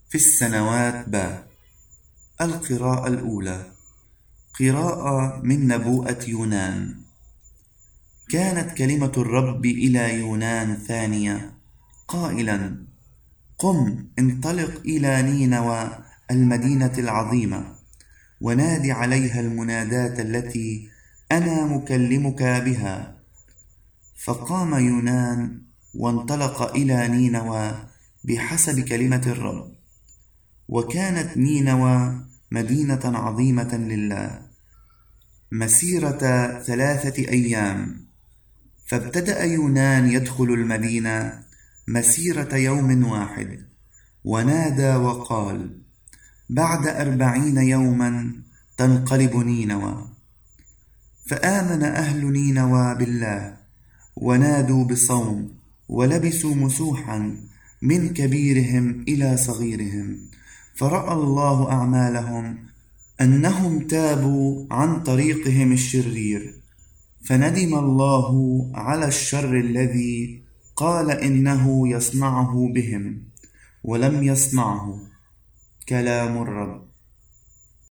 في السنوات القراءة الأولى، قراءة من نبوءة يونان. كانت كلمة الرب إلى يونان ثانية قائلا: قم انطلق إلى نينوى المدينة العظيمة، ونادي عليها المناداة التي أنا مكلمك بها. فقام يونان وانطلق إلى نينوى بحسب كلمة الرب. وكانت نينوى مدينة عظيمة لله، مسيرة 3 أيام. فابتدأ يونان يدخل المدينة مسيرة يوم واحد، ونادى وقال: بعد 40 يوما تنقلب نينوى. فآمن أهل نينوى بالله، ونادوا بصوم، ولبسوا مسوحا من كبيرهم إلى صغيرهم. فرأى الله أعمالهم، أنهم تابوا عن طريقهم الشرير، فندم الله على الشر الذي قال إنه يصنعه بهم، ولم يصنعه. كلام الرب.